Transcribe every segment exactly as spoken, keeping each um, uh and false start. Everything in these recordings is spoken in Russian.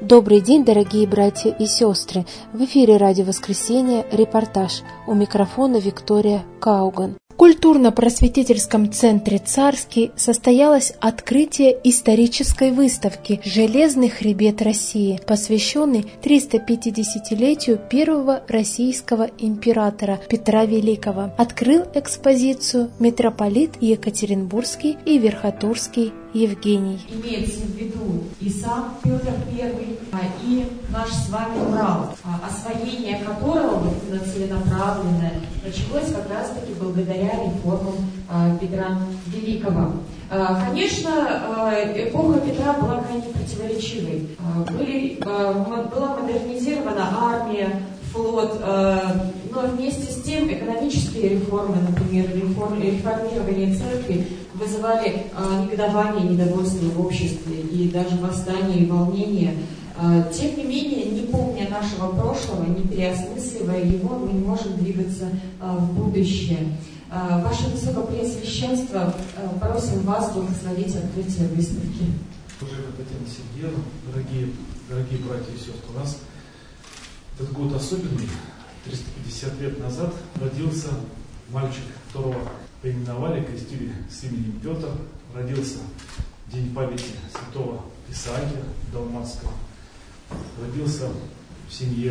Добрый день, дорогие братья и сестры! В эфире «Радио Воскресенье», репортаж. У микрофона Виктория Кауган. В культурно-просветительском центре «Царский» состоялось открытие исторической выставки «Железный хребет России», посвященный триста пятидесятилетию первого российского императора Петра Великого. Открыл экспозицию митрополит Екатеринбургский и Верхотурский Евгений. Имеется в виду и сам Петр Первый, и наш с вами Урал, освоение которого вот, целенаправленное началось как раз-таки благодаря реформам Петра Великого. Конечно, эпоха Петра была крайне противоречивой. Были, была модернизирована армия, флот, но вместе с тем экономические реформы, например, реформ, реформирование церкви вызывали негодование и недовольство в обществе, и даже восстания и волнения. Тем не менее, не помня нашего прошлого, не переосмысливая его, мы не можем двигаться в будущее. Ваше Высокопреосвященство, просим вас благословить открытие выставки. Уважаемая Татьяна Сергеевна, дорогие, дорогие братья и сестры, у нас этот год особенный. триста пятьдесят лет назад родился мальчик, которого поименовали, крестили с именем Петр. Родился в день памяти святого Исаакия Далматского. Родился в семье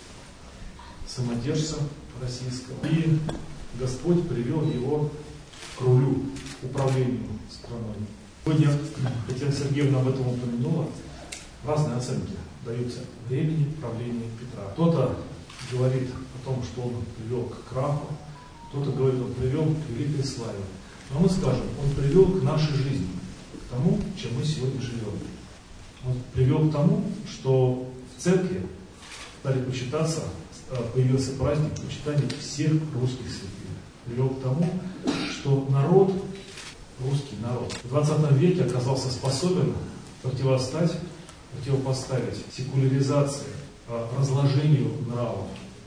самодержца российского. И Господь привел его к рулю, управлению страной. Сегодня Татьяна Сергеевна об этом упомянула. Разные оценки даются времени правления Петра. Кто-то говорит о том, что он привел к краху, кто-то говорит, он привел к великой славе. Но мы скажем, он привел к нашей жизни, к тому, чем мы сегодня живем. Он привел к тому, что в церкви стали почитаться, появился праздник почитания всех русских святых. Привел к тому, что народ, русский народ, в двадцатом веке оказался способен противостать, противопоставить секуляризации, разложению нравов,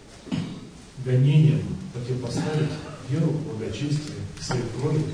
гонениям, противопоставить веру, благочестие, своей крови,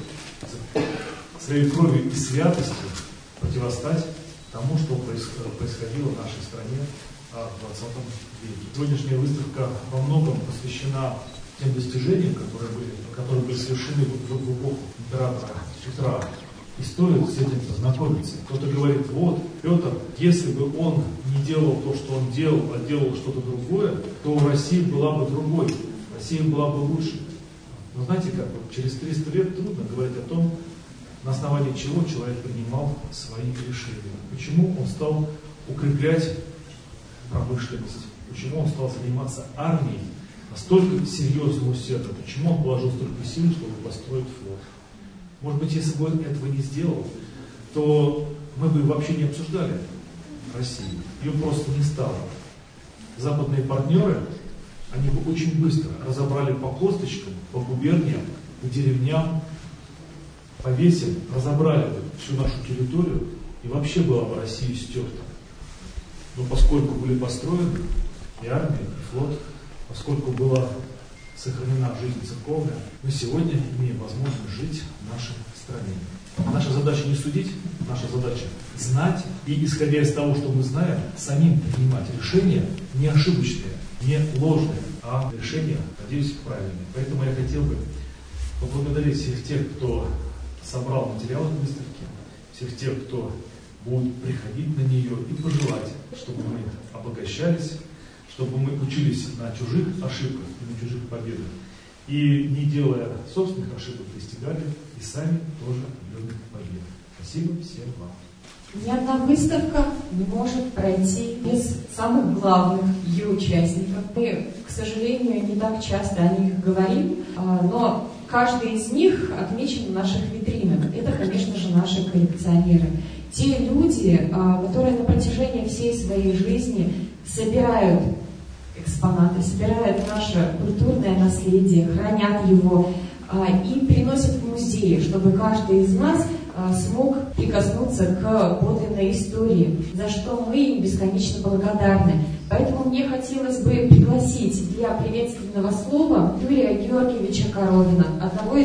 своей кровью и святостью противостать тому, что происходило в нашей стране в двадцатом веке. Сегодняшняя выставка во многом посвящена тем достижениям, которые были, которые были совершены в эпоху императора Петра. И стоит с этим познакомиться. Кто-то говорит, вот, Петр, если бы он не делал то, что он делал, а делал что-то другое, то Россия была бы другой, Россия была бы лучше. Но знаете как, вот через триста лет трудно говорить о том, на основании чего человек принимал свои решения. Почему он стал укреплять промышленность, почему он стал заниматься армией настолько серьезно усердно, почему он положил столько сил, чтобы построить флот. Может быть, если бы он этого не сделал, то мы бы вообще не обсуждали Россию. Ее просто не стало. Западные партнеры, они бы очень быстро разобрали по косточкам, по губерниям, по деревням, по весям, разобрали бы всю нашу территорию, и вообще была бы Россия стерта. Но поскольку были построены и армия, и флот, поскольку была сохранена жизнь церковная, мы сегодня имеем возможность жить в нашей стране. Наша задача не судить, наша задача знать и, исходя из того, что мы знаем, самим принимать решения не ошибочные, не ложные, а решения, надеюсь, правильные. Поэтому я хотел бы поблагодарить всех тех, кто собрал материалы выставки, всех тех, кто будет приходить на нее, и пожелать, чтобы мы обогащались, чтобы мы учились на чужих ошибках и на чужих победах. И, не делая собственных ошибок, достигали и сами тоже определенных побед. Спасибо всем вам. Ни одна выставка не может пройти без самых главных ее участников. Мы, к сожалению, не так часто о них говорим, но каждый из них отмечен в наших витринах. Это, конечно же, наши коллекционеры. Те люди, которые на протяжении всей своей жизни собирают экспонаты, собирают наше культурное наследие, хранят его и приносят в музеи, чтобы каждый из нас смог прикоснуться к подлинной истории, за что мы им бесконечно благодарны. Поэтому мне хотелось бы пригласить для приветственного слова Юрия Георгиевича Коровина, одного из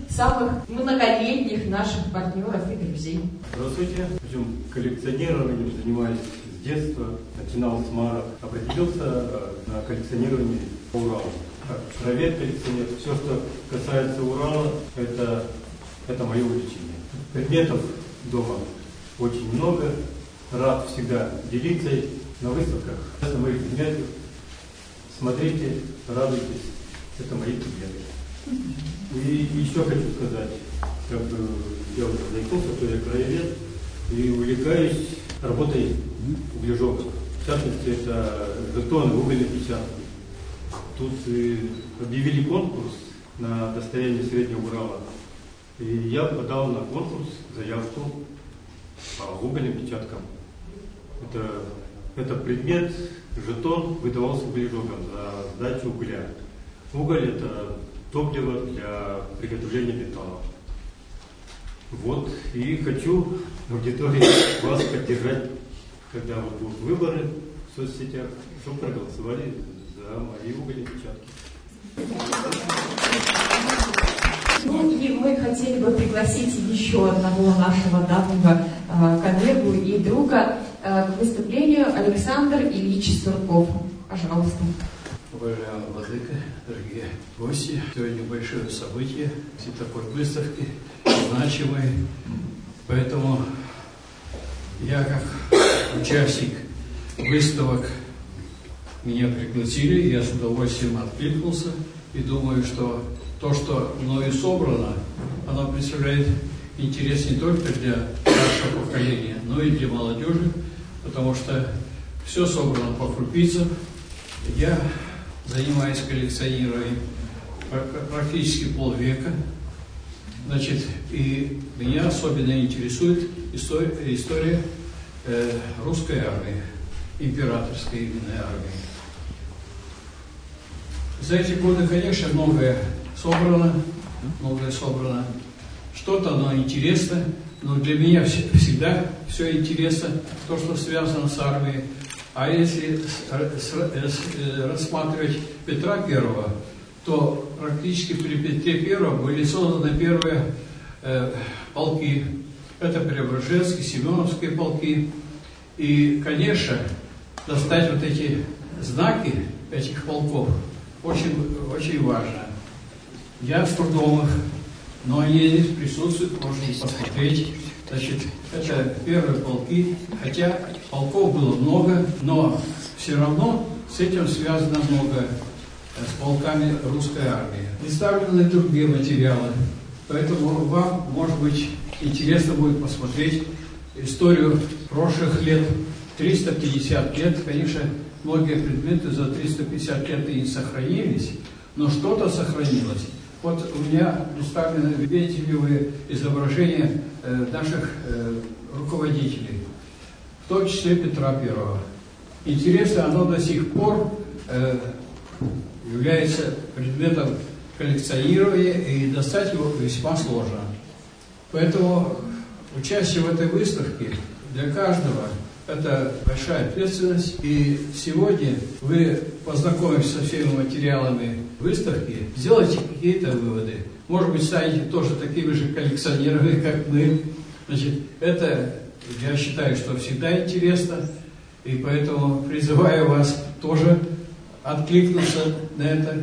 самых многолетних наших партнеров и друзей. Здравствуйте. Причем коллекционированием занимаюсь с детства, начинал с марок, определился на коллекционировании Урала. Как траве коллекционер, все, что касается Урала, это, это мое увлечение. Предметов дома очень много, рад всегда делиться на выставках. На моих предметах смотрите, радуйтесь, это мои предметы. И еще хочу сказать, как я уже заикнулся, что я краевед и увлекаюсь работой углежоков. В частности, это жетоны угольной печатки. Тут объявили конкурс на достояние Среднего Урала. И я подал на конкурс заявку по угольным печаткам. Это, это предмет, жетон выдавался углежокам за сдачу угля. Уголь – это топливо для приготовления металла. Вот, и хочу в аудитории вас поддержать, когда вот будут выборы в соцсетях, чтобы проголосовали за мои угольные печатки. Ну и мы хотели бы пригласить еще одного нашего давнего э, коллегу и друга э, к выступлению Александр Ильич Сурков. Пожалуйста. Уважаемые владыка, дорогие гости, сегодня большое событие, все такой выставки, значимой, поэтому я как участник выставок, меня пригласили, я с удовольствием откликнулся и думаю, что то, что мною собрано, оно представляет интерес не только для старшего поколения, но и для молодежи, потому что все собрано по крупицам. Я занимаюсь коллекционированием практически полвека. Значит, и меня особенно интересует история, история э, русской армии, императорской именно армии. За эти годы, конечно, многое собрано, многое собрано. Что-то оно интересно, но для меня всегда все интересно, то, что связано с армией. А если рассматривать Петра Первого, то практически при Петре Первом были созданы первые э, полки. Это Преображенские, Семеновские полки. И, конечно, достать вот эти знаки этих полков очень, очень важно. Я с трудом их, но они здесь присутствуют, можно посмотреть. Значит, это первые полки, хотя полков было много, но все равно с этим связано много, с полками русской армии. Представлены другие материалы, поэтому вам, может быть, интересно будет посмотреть историю прошлых лет, триста пятьдесят лет. Конечно, многие предметы за триста пятьдесят лет и не сохранились, но что-то сохранилось. Вот у меня представлены, видите ли вы, изображения э, наших э, руководителей, в том числе Петра Первого. Интересно, оно до сих пор э, является предметом коллекционирования, и достать его весьма сложно. Поэтому участие в этой выставке для каждого – это большая ответственность. И сегодня вы, познакомившись со всеми материалами выставки, сделайте какие-то выводы. Может быть, станете тоже такими же коллекционерами, как мы. Значит, это, я считаю, что всегда интересно. И поэтому призываю вас тоже откликнуться на это.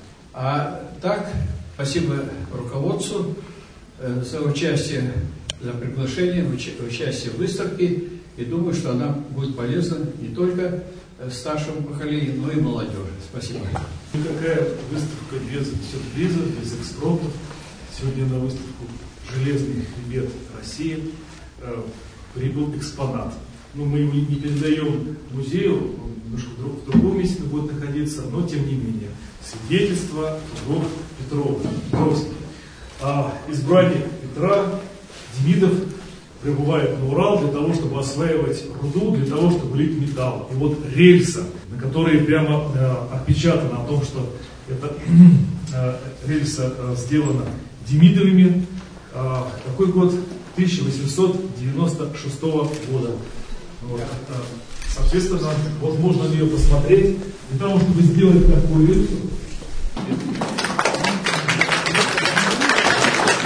А так, спасибо руководству э, за участие, за приглашение, участие в выставке. И думаю, что она будет полезна не только старшему поколению, но и молодежи. Спасибо. Никакая выставка без сюрпризов, без экспромтов. Сегодня на выставку «Железный хребет России» э, прибыл экспонат. Ну, мы его не передаем музею, он немножко в другом месте будет находиться, но тем не менее. Свидетельство трудов Петрова. А избрание Петра Демидов прибывает на Урал для того, чтобы осваивать руду, для того, чтобы лить металл. И вот рельса, на которой прямо э, отпечатано о том, что эта э, рельса э, сделана Демидовыми. Э, какой год? тысяча восемьсот девяносто шестого года. Вот. Э, соответственно, вот можно на нее посмотреть. Для того, чтобы сделать такую рельсу,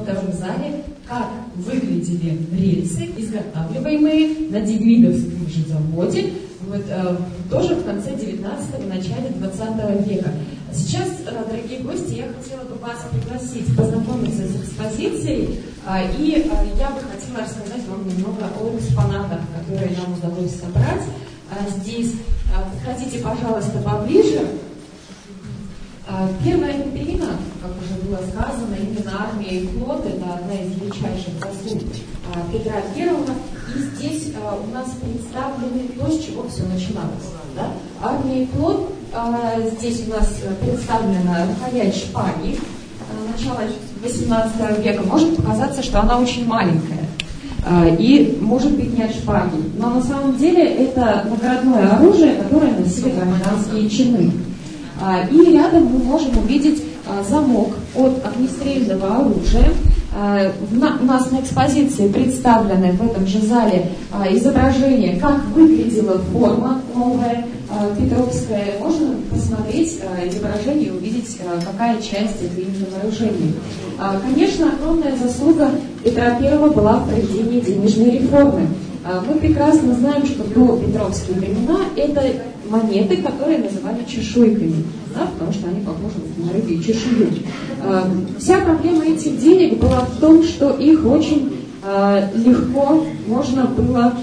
втором зале, как выглядели рельсы, изготавливаемые на Дегвидовском же заводе, вот, э, тоже в конце девятнадцатого, начале двадцатого века. Сейчас, э, дорогие гости, я хотела бы вас пригласить познакомиться с экспозицией, э, и э, я бы хотела рассказать вам немного о экспонатах, которые нам удалось собрать э, здесь. Э, подходите, пожалуйста, поближе. Э, первая витрина, как уже было сказано, именно армия и флот, это одна из величайших заслуг э, Петра Первого. И здесь э, у нас представлены то, с чего все начиналось. Да? Армия и флот, э, здесь у нас представлена рукоять шпаги, э, начала восемнадцатого века. Может показаться, что она очень маленькая э, и может быть не от шпаги. Но на самом деле это наградное оружие, которое носили гражданские чины. Э, и рядом мы можем увидеть э, замок от огнестрельного оружия. У нас на экспозиции представлены в этом же зале изображения, как выглядела форма новая петровская. Можно посмотреть изображение и увидеть, какая часть это именно вооружения. Конечно, огромная заслуга Петра Первого была в проведении денежной реформы. Мы прекрасно знаем, что до петровские времена это монеты, которые называли чешуйками, да, потому что они похожи на рыбью чешую. Вся проблема этих денег была в том, что их очень легко можно было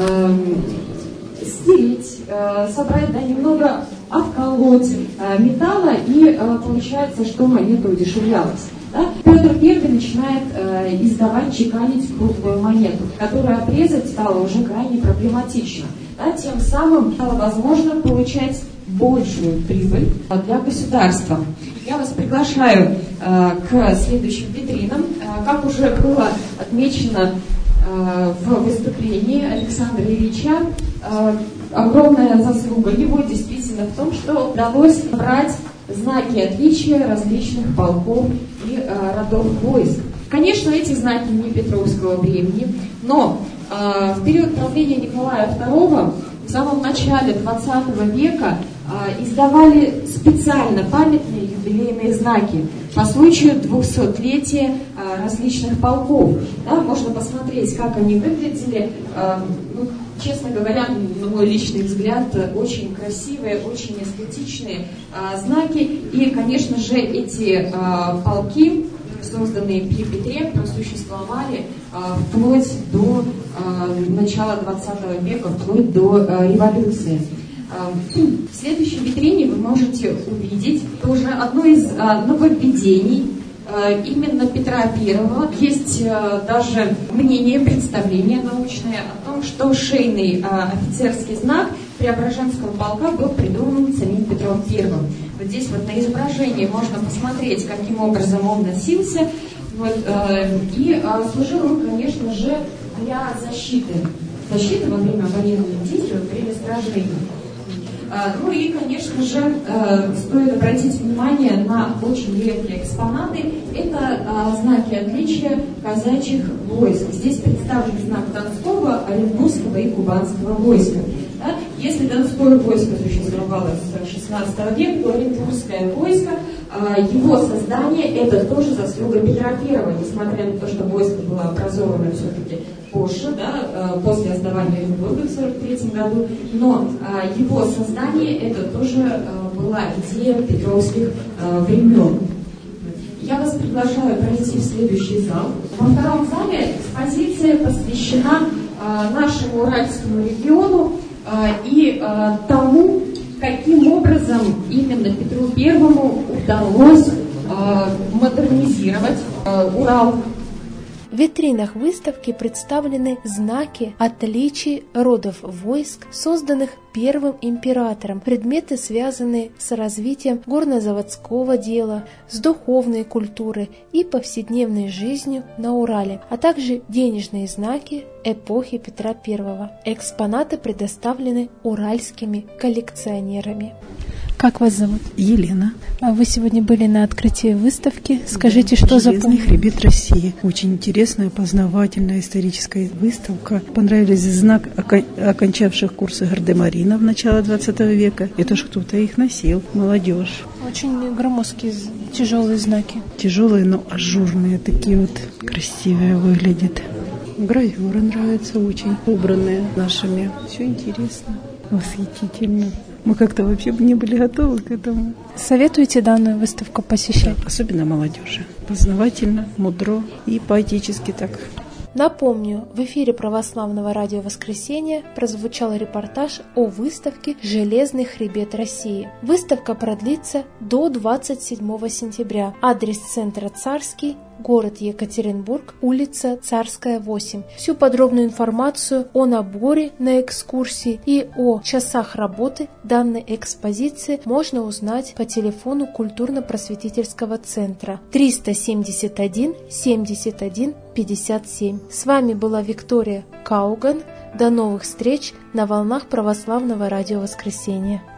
стереть, собрать, да, немного отколоть металла, и получается, что монета удешевлялась. Да? Петр Первый начинает э, издавать, чеканить круглую монету, которую обрезать стало уже крайне проблематично. Да? Тем самым стало возможно получать большую прибыль для государства. Я вас приглашаю э, к следующим витринам. Э, как уже было отмечено э, в выступлении Александра Ильича, э, огромная заслуга его действительно в том, что удалось брать знаки отличия различных полков и э, родов войск. Конечно, эти знаки не Петровского времени, но э, в период правления Николая Второго, в самом начале двадцатого века, э, издавали специально памятные юбилейные знаки по случаю двухсотлетия э, различных полков. Да, можно посмотреть, как они выглядели. Э, ну, честно говоря, на мой личный взгляд, очень красивые, очень эстетичные а, знаки. И, конечно же, эти а, полки, созданные при Петре, просуществовали а, вплоть до а, начала двадцатого века, вплоть до а, революции. А, в следующей витрине вы можете увидеть тоже одно из а, нововведений именно Петра Первого. Есть э, даже мнение, представление научное о том, что шейный э, офицерский знак Преображенского полка был придуман самим Петром Первым. Вот здесь вот на изображении можно посмотреть, каким образом он носился. Вот, э, и э, служил он, конечно же, для защиты. Защиты во время военных действий, во время сражений. Ну и, конечно же, стоит обратить внимание на очень редкие экспонаты. Это знаки отличия казачьих войск. Здесь представлен знак Донского, Оренбургского и Кубанского войска. Если Донское войско существовало с шестнадцатого века, то Оренбургское войско, его создание, это тоже заслуга Петра Первого, несмотря на то, что войско было образовано все-таки позже, да, после основания Оренбурга в сорок третьем году, но его создание, это тоже была идея петровских времен. Я вас приглашаю пройти в следующий зал. Во втором зале экспозиция посвящена нашему Уральскому региону и тому, каким образом именно Петру Первому удалось модернизировать Урал. В витринах выставки представлены знаки отличий родов войск, созданных первым императором, предметы, связанные с развитием горнозаводского дела, с духовной культурой и повседневной жизнью на Урале, а также денежные знаки эпохи Петра Первого. Экспонаты предоставлены уральскими коллекционерами. Как вас зовут? Елена. А вы сегодня были на открытии выставки. Скажите, да, что за «Железный хребет России». Очень интересная, познавательная историческая выставка. Понравились знак окончавших курсы гардемаринов начала двадцатого века. Это ж кто-то их носил, молодежь. Очень громоздкие тяжелые знаки? Тяжелые, но ажурные, такие вот красивые выглядят. Гравюры нравятся очень, убранные нашими. Все интересно, восхитительно. Мы как-то вообще не были готовы к этому. Советуете данную выставку посещать? Особенно молодежи. Познавательно, мудро и поэтически так. Напомню, в эфире Православного радио «Воскресенье» прозвучал репортаж о выставке «Железный хребет России». Выставка продлится до двадцать седьмого сентября. Адрес центра Царский, город Екатеринбург, улица Царская, восемь. Всю подробную информацию о наборе на экскурсии и о часах работы данной экспозиции можно узнать по телефону культурно-просветительского центра триста семьдесят один семьдесят один пятьдесят семь. С вами была Виктория Кауган. До новых встреч на волнах Православного радио «Воскресенье».